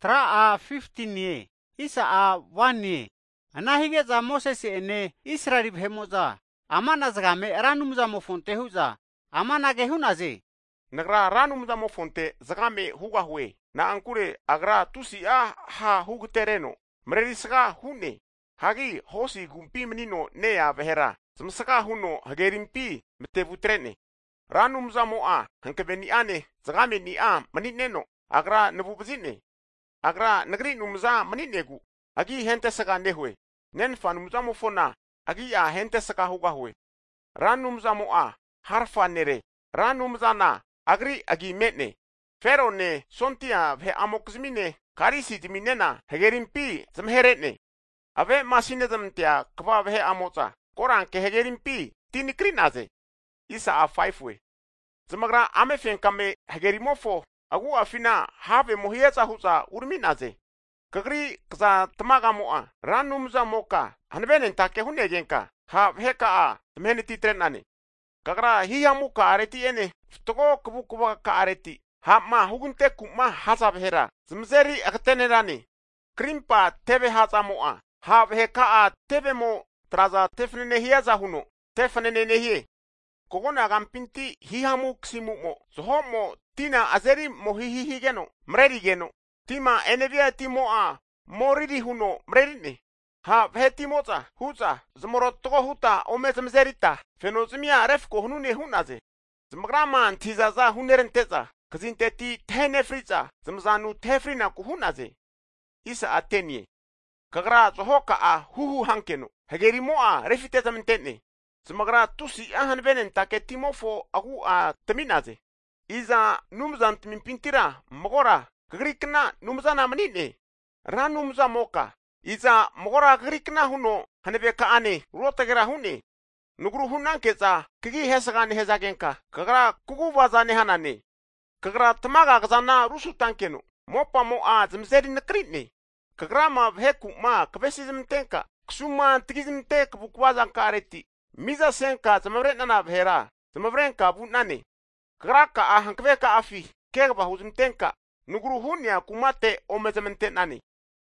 Tra a 15 ye, isa a 1 ye. Anahigeza Moses ene Israel behemoza. Amana zagame ranumza mofonte huza. Amana gehunaze. Nagra ranumza mofonte zagame hugahwe. Na ankure agra tusi ha hugtereno. Mrerisga hune. Hagi hosi gumpi menino nea vehera. Zmsaka huno hagerimpi metevutrene. Ranumza moa hankebeni ane zagame ni manineno. Agra nebubzine. Agra negri numza maninegu. Agi hente saka nehwe. Nen fanumza mofona. Agi hente saka hugahwe. Ranumza moa harfa nere. Ranumza na agri agi metne. Fero ne sontia ve amokzmine karisi diminena hegerimpi zmheretne. Ave masine zamtia kva ve amoza. Koran ke hegerimpi tinikrinaze. Isa a 5 we. Zmagra amefen kame hegerimofo agu afina have mohieza huza urminaze. Kagri kza tamaga moa ranumza moka hanvenen take hunegenka ha heka a zmeneti trenane. Kagra hiyamuka areti ene ftoko kubukuba ka areti. Hama hugunte kuma hasab hera. Zmzeri aktenerani. Krimpa tebe hazamoa. Ha heka a tebe mo traza tefnene hiyaza huno. Tefnene nehie. Kogona gampinti hihamu ksimu mo. Zohomo tina azeri mohihihi geno. Mreri geno. Tima enevia timoa. Moriri huno mrerine. Ha heti moza huza. Zmorotoko huta ome zmzerita. Fenozimia refko hunune hunaze. Zmgraman tizaza hunerenteza. Kazinteti tenefriza. Zmzanu tefrina kuhunaze. Isa atenye. Kagra zohoka a huhu hankeno. Hegerimoa refiteza mtene. Zmagra tusi ahanvenen take timofo agu a teminaze. Iza numzant mimpintira mogora. Kagrikna numzana manine. Ranumza moka. Iza mogora kagrikna huno. Hanebeka ane rotagera hune. Nugru hunankeza kigi hesagane hezagenka. Kagra kuguvazane hanane. Kagra tamaga gazana rusu tankeno. Mopa mo a zmzeri nakritne. Kagra ma heku ma kabesizm tenka. Ksuma tigizm te kabukwazan kareti. Miza senka zamavretna na vhera. Zamavrenka bunane. Kagra ka a hankveka afi. Kegba huzm tenka. Nugru hunya kumate omezamentenane.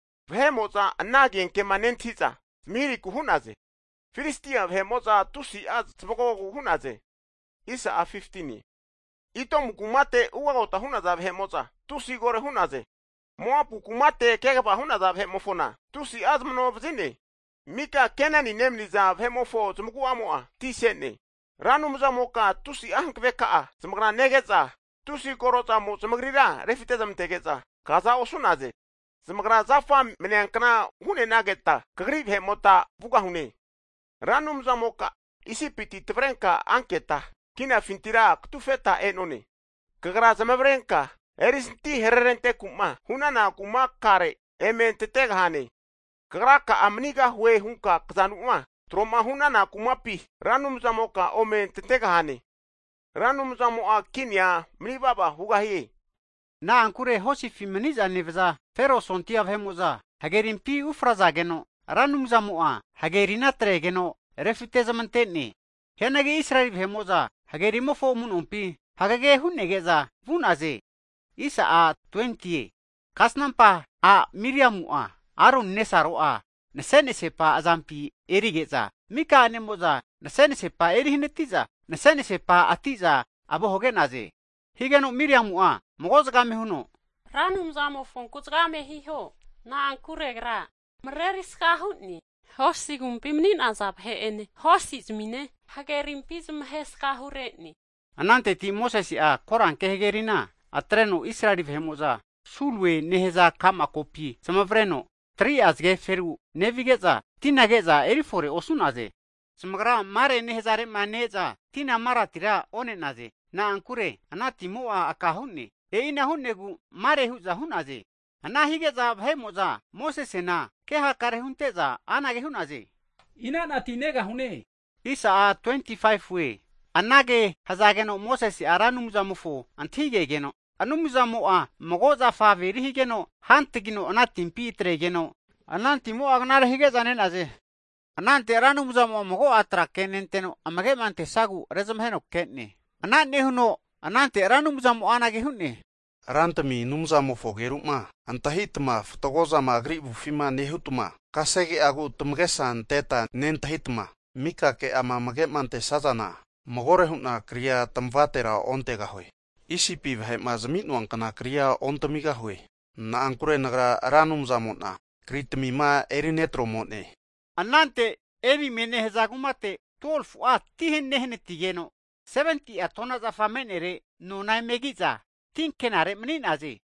Vhemoza anagenke manentiza. Zmiri kuhunaze. Filistia vhemoza tusi az zboko hunaze. Isa a 15. Itom kumate uwagota hunaza vhemoza. Tusi gore hunaze. Moapu kumate kegaba hunaza vhemofona. Tusi az mnovzine. Mika kenani nemliza vhemofo zmku amoa. Tisene. Ranumza moka tusi ahankveka a. Zmgra negeza. Tusi korota mo zmgrira refiteza mtegeza. Kaza osunaze. Zmgra zafa menyankana hune nageta. Kagri vhemota buga hune. Ranumza moka isi piti tvrenka anketa. Kina fintira ktufeta enone. Kagra zamavrenka erisinti hererente kuma. Hunana kuma kare ementetega hane. Kagra ka amniga hue hunka kzanuma. Troma hunana kuma pi. Ranumza moka omentetega hane. Ranumza moa kinya mnibaba hugahi. Na ankure hosi fimeniza nevza. Fero sontia vhemoza. Hagerimpi ufraza geno. Ranumza moa. Hagerina tregeno. Refiteza mantene. Henage Israel vhemoza. Hagerimofo mun umpi. Hagage hunegeza. Vunaze. Isa a 20. Kasnampa a Miriamua. Arun nesaroa. Nasenesepa azampi erigeza. Mika anemoza. Nasenesepa erihinetiza. Nasenesepa atiza. Abohogenaze. Higeno Miriamua. Mogozgame huno. Ranumzamo fonkuzgame hiho. Na ankuregra. Mreriska huni. Hosi gumpimnin azab heene. Hosi zmine. Hagerimpizm heska huretni. Anante ti Moses a koran kehegerina. Atreno Israel vhemoza. Sulwe neheza kama kopi. Samavreno. Tri azge feru. Nevigeza. Tinageza erifore osunaze. Samagra mare nehezare maneza. Tina maratira onenaze. Na ankure. Anati moa akahunne. Eina hunnegu mare huza hunaze. Anahigeza vhemoza. Moses na. Keha kare hunteza. Anage hunaze. Ina natinega hune. Isa a 25 we. Anage hazageno Moses aranumza mufo. Antige geno. Anumza moa. Mogoza faveri higeno. Hantigino anatimpi tregeno. Ananti moa agnare higeza nenaze. Anante aranumza moa mogo atra kenenteno. Amage mante sagu rezamheno kenne. Anane huno. Anante aranumza moa anage hunne. rantami numzamo fogeruma antahitma ftogozama agribu fima nehutuma kasege agu tumgesan teta nentahitma mika ke ama magemante sajana mogorehuna kriya tamvatera ontegahoy isipi vahema zamitnuang kana kriya ontamigahoy na angkure nagra ranumzamona kritmima erinetromone Anante eri mene hezagumate 12 a tihen nehne tigeno 70 atonas afamenere nunai megiza tinkenare menin azi